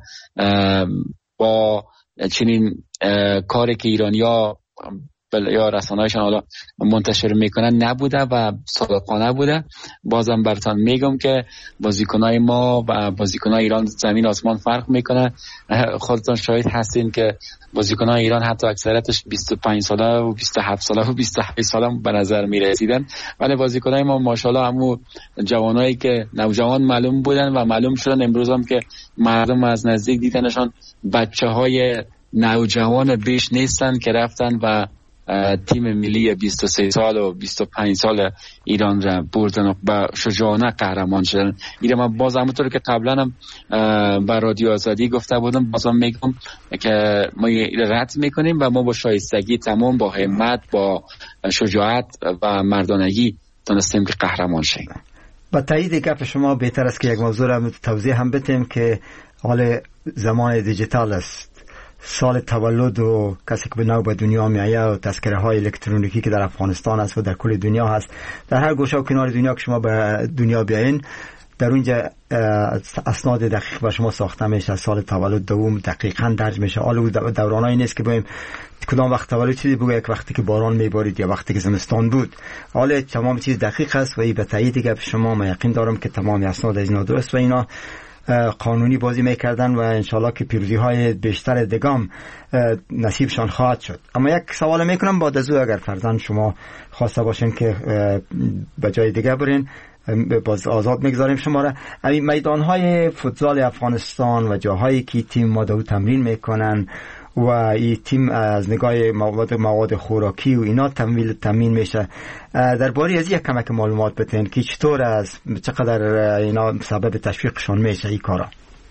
Speaker 4: با چنین کاری که ایرانیا یا رسانه‌هایشان حالا منتشر میکنن نبوده و صادقانه بوده. بازم براتون میگم که بازیکنای ما و بازیکنای ایران زمین آسمان فرق میکنه. خودتون شاهد هستین که بازیکنای ایران حتی اکثریتش بیست و پنج ساله و بیست و هفت ساله و بیست و هشت ساله به نظر میرسیدن، ولی بازیکنای ما ماشاءالله همو جوانایی که نوجوان معلوم بودن و معلوم شدن امروز هم که مردم از نزدیک دیدنشان بچه‌های نوجوان بیش نیستن که رفتن و تیم ملی بیست و سه سال و بیست و پنج سال ایران را بردن و با شجاعانه قهرمان شدن. ایران ما باز همونطور که قبلا هم با رادیو آزادی گفته بودم، بازم میگم که ما رد میکنیم و ما با شایستگی تمام، با همت، با شجاعت و مردانگی تونستیم که قهرمان شیم.
Speaker 1: با تایید گپ شما بهتر است که یک موضوع را توضیح هم بدیم که حال زمان دیجیتال است. سال تولد و کسی که به نو به دنیا میایه و تذکره های الکترونیکی که در افغانستان است و در کل دنیا هست، در هر گوشه و کنار دنیا که شما به دنیا بیاین، در اونجا اسناد دقیق به شما ساخته میشه. سال تولد دوم دقیقاً درج میشه. حالا دورانایی نیست که بگیم کدام وقت تولد چیزی بگه، یک وقتی که باران میبارید یا وقتی که زمستان بود. حالا تمام چیز دقیق است و این به تایید گپ شما ما یقین دارم که تمام اسناد از اینا درست و اینا قانونی بازی میکردن و انشالله که پیروزی های بیشتر دگام نصیبشان خواهد شد. اما یک سوال میکنم بعد از او اگر فرزند شما خواسته باشین که به جای دیگه برین، باز آزاد میگذاریم شما را. این میدان های فوتسال افغانستان و جاهایی که تیم ما دو تمرین میکنن و این تیم از نگاه مواد مواد خوراکی و اینا تمویل تامین میشه، درباره از یک کمک معلومات بدین که چطور است، چقدر اینا سبب تشویقشون میشه این کارا؟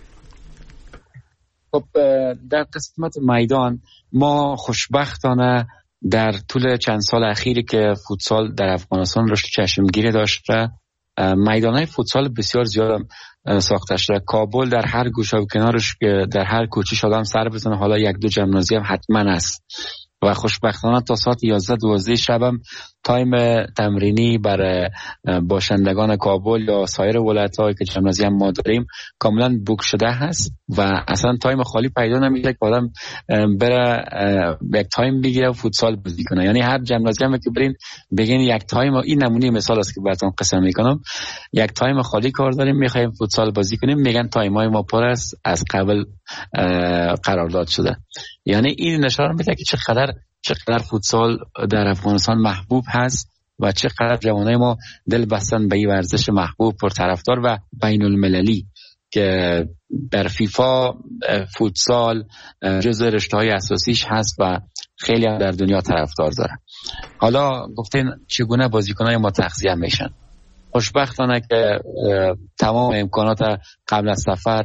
Speaker 4: خب در قسمت میدان ما خوشبختانه در طول چند سال اخیری که فوتسال در افغانستان رشد چشمگیری داشته، میدانهای فوتسال بسیار زیاد ساخته شده. کابل در هر گوشه و کنارش که در هر کوچه شدم سر بزنه، حالا یک دو جمنازی هم حتما است و خوشبختانه تا ساعت یازده دوازده شبم تایم تمرینی برای باشندگان کابل یا سایر ولایت‌ها که جمنازی هم ما داریم کاملا بوک شده هست و اصلا تایم خالی پیدا نمیشه که آدم بره یک تایم بگیره و فوتسال بازی کنه. یعنی هر جمنازی هم که برین بگین یک تایم، این نمونه مثال است که براتون قسم میکنم، یک تایم خالی کار داریم میخوایم فوتسال بازی کنیم، میگن تایمای ما پر است، از قبل قرارداد شده. یعنی این نشان میده که چقدر چقدر فوتسال در افغانستان محبوب هست و چقدر جوانای ما دل بستن به این ورزش محبوب پرطرفدار و بین المللی که در فیفا فوتسال جزو رشته‌های اساسیش هست و خیلی هم در دنیا طرفدار دارن. حالا گفتین چگونه بازیکنای ما تغذیه میشن؟ خوشبختانه که تمام امکانات قبل از سفر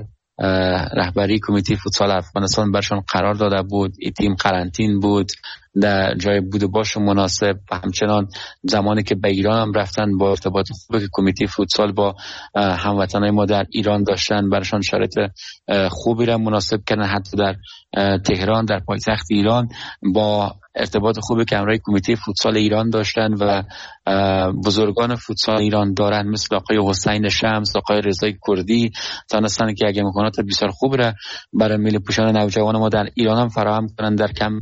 Speaker 4: رهبری کمیته فوتسال افغانستان برشان قرار داده بود. این تیم قرنطین بود، در جای بود و باش مناسب و همچنان زمانی که به ایران هم رفتن با ارتباط خوبی که کمیته فوتسال با هموطنای ما در ایران داشتن برشان شرایط خوبی را مناسب کردن. حتی در تهران در پایتخت ایران با ارتباط خوبی که همراه کمیته فوتسال ایران داشتن و بزرگان فوتسال ایران دارن مثل آقای حسین شمس، آقای رضای کردی، تانستن که اگه امکانات بسیار خوب را برای ملی پوشان نوجوان ما در ایران هم فراهم کنن. در کمپ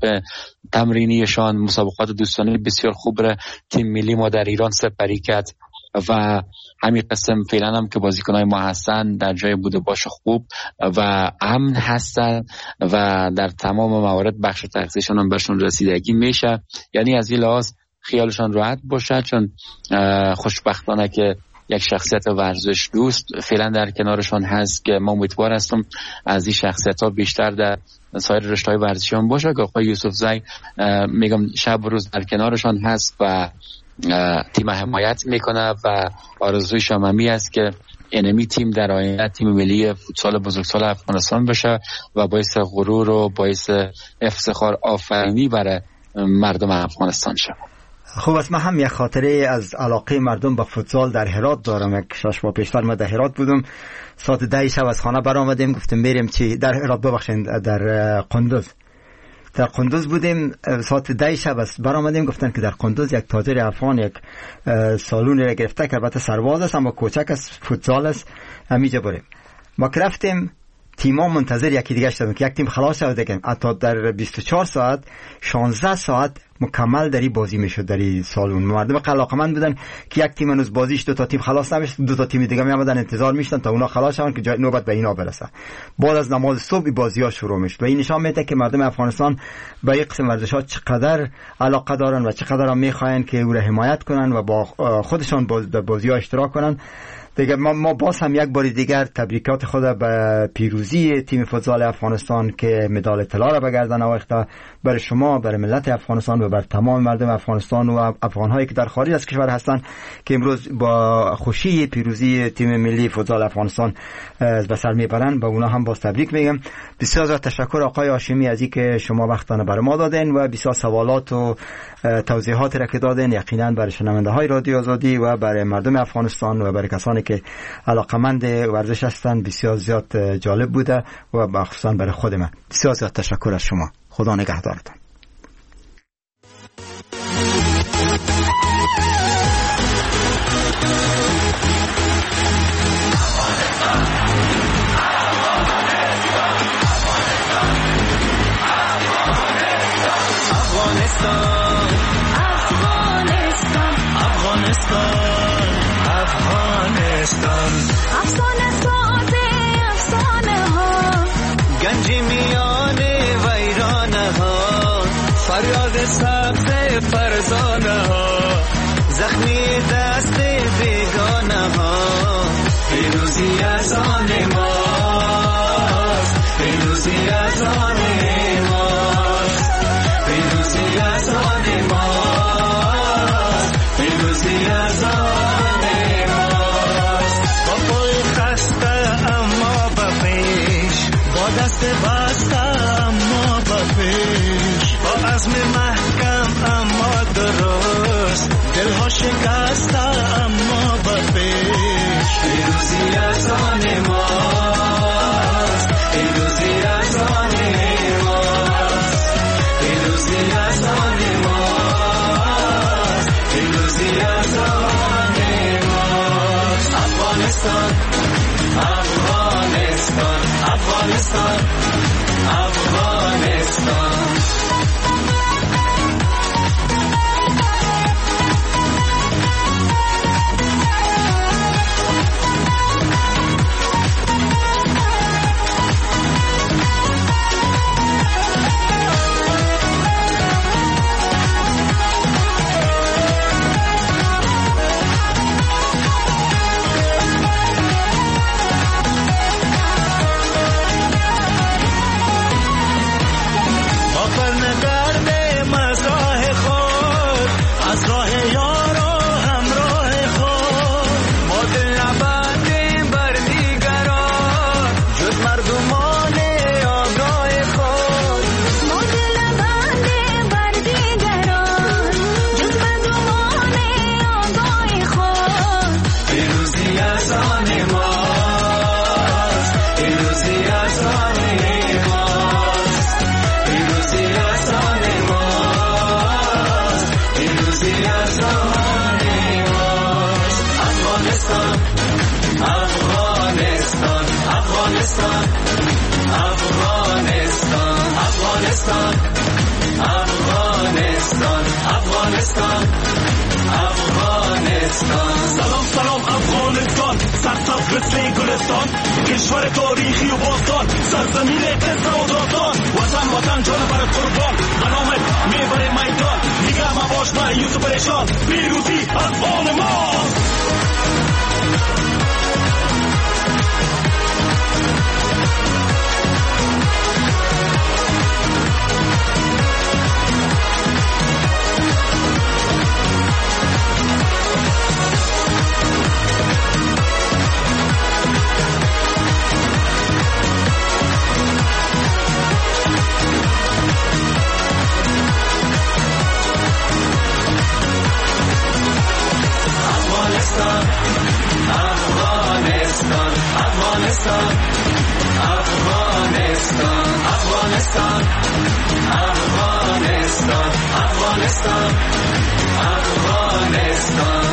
Speaker 4: تمرینیشان مسابقات دوستانه بسیار خوب را تیم ملی ما در ایران سپری کرد و همین قسم فعلا هم که بازیکنای ما هستن در جای بوده باشه خوب و امن هستن و در تمام موارد بخش تغذیه‌شون هم برشون رسیدگی میشه. یعنی از این لحاظ خیالشان راحت باشه، چون خوشبختانه که یک شخصیت ورزش دوست فعلا در کنارشان هست که ما امیدوار هستم از این شخصیت ها بیشتر در سایر رشته‌های ورزشی هم باشه که آقای یوسف زی میگم شب و روز در کنارشان هست و تیم حمایت میکنه و آرزوی شاممی است که انمی تیم در آینده تیم ملی فوتسال بزرگسال افغانستان بشه و باعث غرور و باعث افتخار آفرینی برای مردم افغانستان شه.
Speaker 1: خوب است. من هم یک خاطره از علاقه مردم به فوتسال در هرات دارم. یک شش ماه پیشتر من در هرات بودم، ساعت ده شب از خانه برآمدیم، گفتم بریم چی در هرات ببخشید در قندوز در قندوز بودیم، ساعت ده شب است برآمدیم، گفتن که در قندوز یک تاجر افغان یک سالون را گرفته که البته سرباز است اما کوچک است، فوتسال است، همیشه بریم. ما رفتیم، تیم‌ها منتظر یکی دیگه شدن که یک تیم خلاص شد دیگه. حتی در بیست و چهار ساعت شانزده ساعت مکمل در این بازی میشد در این سالون. مردم علاقه‌مند بودن که یک تیم هنوز بازیش دو تا تیم خلاص نمیشد، دو تا تیم دیگه میآمدن انتظار میشدن تا اونا خلاص شون که نوبت به اینا برسه. بعد از نماز صبح بازی‌ها شروع میشد و این نشان میده که مردم افغانستان به این قسم ورزش‌ها چقدر علاقه دارن و چقدر هم میخواین که او را حمایت کنن و با خودشان در بازی‌ها اشتراک کنن. دیگه ما, ما باز هم یک بار دیگر تبریکات خود به پیروزی تیم فوتسال افغانستان که مدال طلا را به گردن آویخته، برای شما، برای ملت افغانستان و بر تمام مردم افغانستان و افغان‌هایی که در خارج از کشور هستند که امروز با خوشی پیروزی تیم ملی فوتسال افغانستان به سر میبرند، با اونا هم باز تبریک میگم. بسیار از تشکر آقای هاشمی از اینکه شما وقتتان برای ما دادین و بسیار سوالات و توضیحات را که دادین. یقینا برای شنونده‌های رادیو آزادی و برای مردم افغانستان و برای کسانی که علاقمند ورزش هستند بسیار زیاد جالب بوده و مخصوصا برای خود من. بسیار زیاد تشکر از شما. خدا نگهدارتان.
Speaker 5: افسانه ساز افسانه ها، گنجی میان ویرانه ها، فریاد سبز فرزانه ها، زخمی دست بیگانه ها. پیروزی از آن ماست، پیروزی از آن ماست، پیروزی از آن ماست، پیروزی از آن دست بسته اما با پیش، با عزم محکم اما درست، دلها شکسته اما با پیش. پیروزی از آن ماست، پیروزی از آن ماست، پیروزی از آن ماست، پیروزی از آن ماست. افغانستان، افغانستان، افغانستان، افغانستان. افغانستان افغانستان افغانستان افغانستان افغانستان افغانستان سلام سلام افغانستان سرسبز مثل گلستان کشور تاریخی و باستان سرزمین قصه و داستان وطن وطن جان برات قربان غنامت میبره میدان دیگه ما باش مایوس و پریشان پیروزی از آن ماست Afghanistan, Afghanistan, Afghanistan, Afghanistan, Afghanistan, Afghanistan, Afghanistan.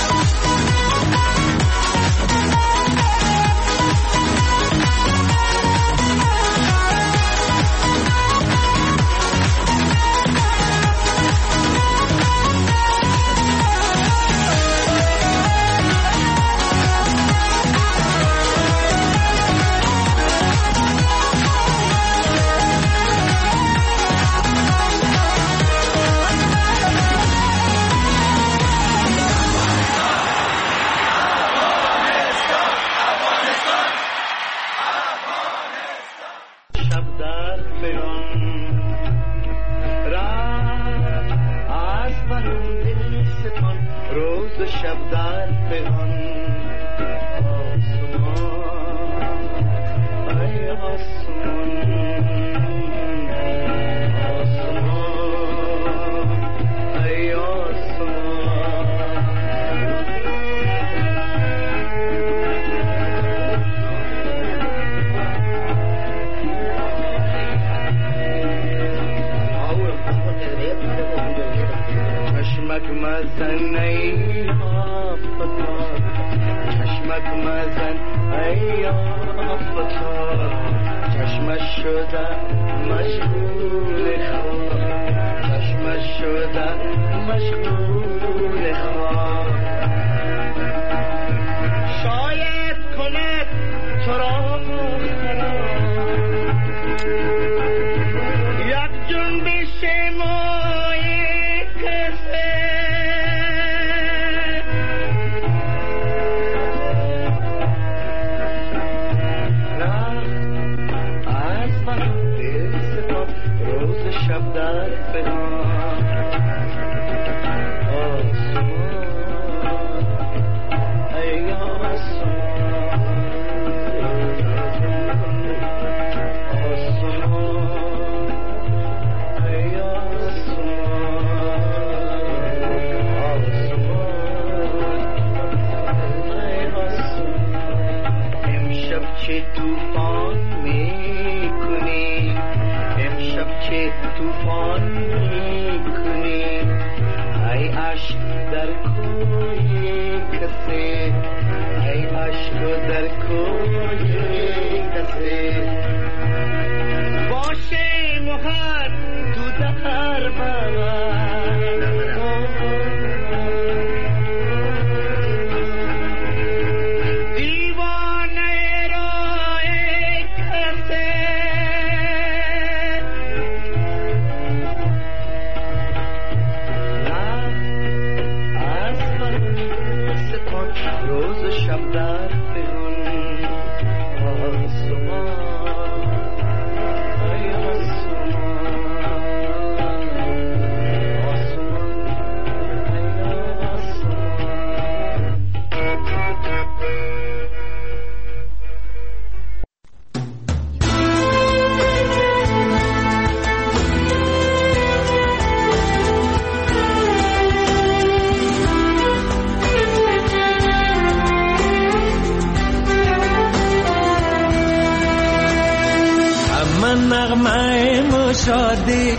Speaker 5: شادی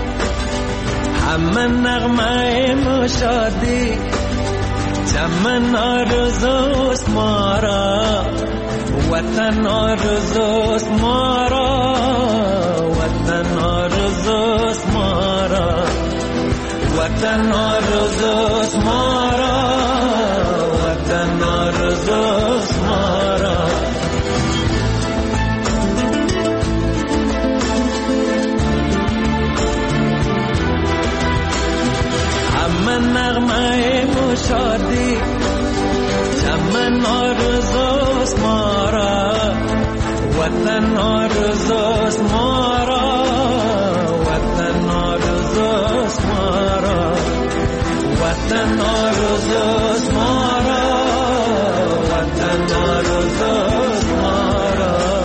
Speaker 5: همه نغمه مشادی چمن آرزوست ما را
Speaker 6: وطن آرزوست ما را، وطن آرزوست ما را، وطن آرزوست ما را، وطن آرزوست ما را. همه نغمه مشادی، چمن آرزوست ما را، وطن آرزوست ما را، وطن آرزوست ما را، وطن آرزوست ما را، وطن آرزوست ما را.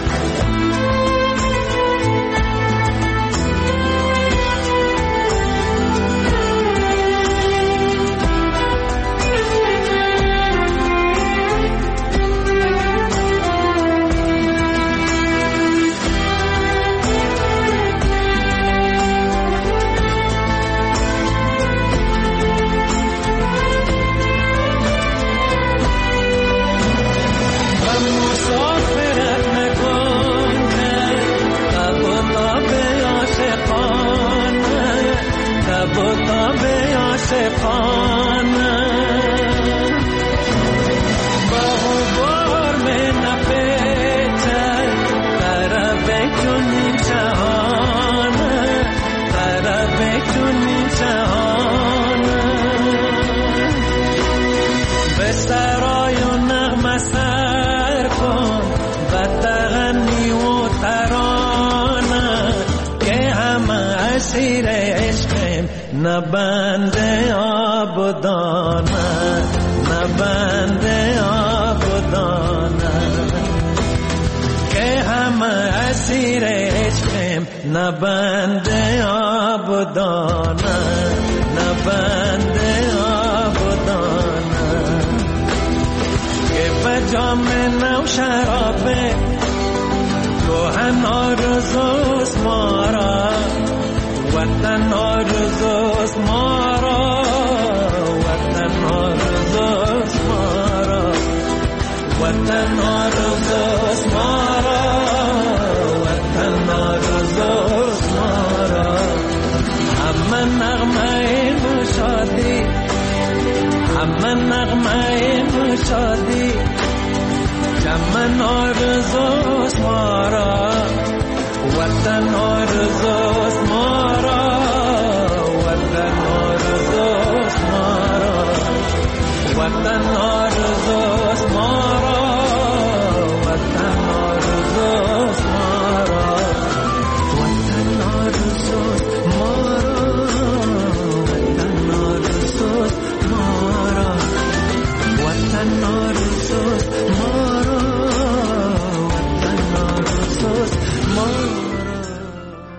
Speaker 6: نبند آبدانه، نبند آبدانه، که همه اسیر عشقیم. نبند آبدانه، نبند آبدانه، که به جام نو شرابه گوهن آرزوست ما را، وطن آرزوست ما را، وطن آرزوست ما را، وطن آرزوست ما را، وطن آرزوست ما را. همه نغمه مشادی، همه نغمه مشادی، چمن آرزوست ما را، وطن آرزوست ما را، وطن آرزوست ما را، وطن آرزوست ما را، وطن آرزوست ما را، وطن آرزوست ما را، وطن آرزوست ما را، وطن آرزوست ما را، وطن آرزوست ما را.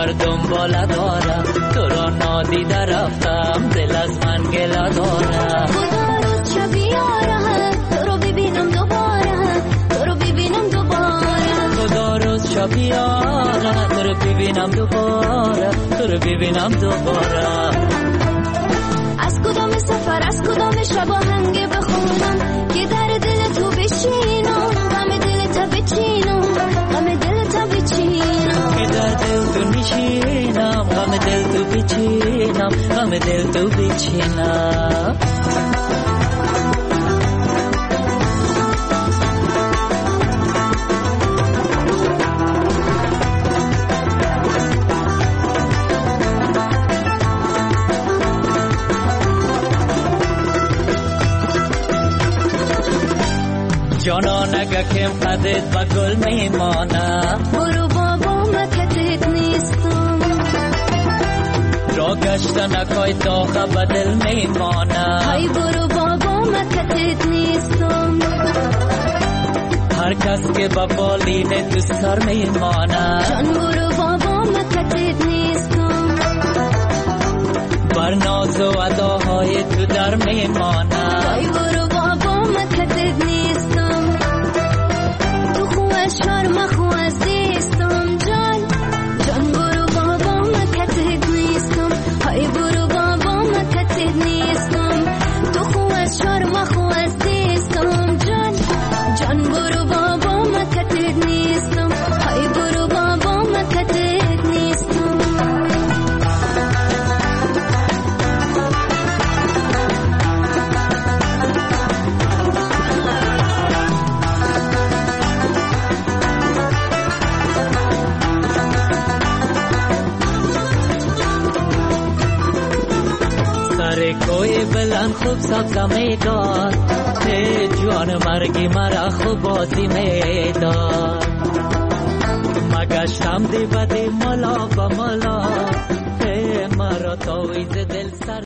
Speaker 7: در دنبال دارم، تو را نادیده رفتم دل از من گله دارم.
Speaker 8: خدا روز شب یارم تو رو ببینم دوباره، تو رو ببینم دوباره.
Speaker 7: خدا روز شب یارم تو رو ببینم دوباره، تو رو ببینم دوباره.
Speaker 8: از کدام سفر از کدام شب آهنگ بخونم که در دل تو بشینم، غم دل تا بچینم، غم دل تا بچینم.
Speaker 7: که در دل تو میشینم، غم دل تو بچینم، غم دل تو بچینم. جانان اگه کم قدت با گل میمانم،
Speaker 8: برو بابا مکتت نیستم.
Speaker 7: را گشتن اکای تا خب دل میمانم،
Speaker 8: های برو بابا مکتت نیستم.
Speaker 7: هر کس که با بالین تو سر میمانم،
Speaker 8: جان برو بابا مکتت نیستم.
Speaker 7: بر ناز و اداهای تو در میمانم،
Speaker 8: های برو بابا مکتت نیستم. شرم خواست نیستم جان، جان برو بابا مکتت نیستم. های برو بابا مکتت نیستم. تو خواست شرم خواست نیستم جان، جان برو بابا مکتت نیستم. های برو بابا مکتت نیستم.
Speaker 7: کوی بلند خوب سبزه میداد، ای جوان مرگی مرا خوب بازی میداد. مگشتم دی بدی ملا با ملا، ای مرا تاویز دل سر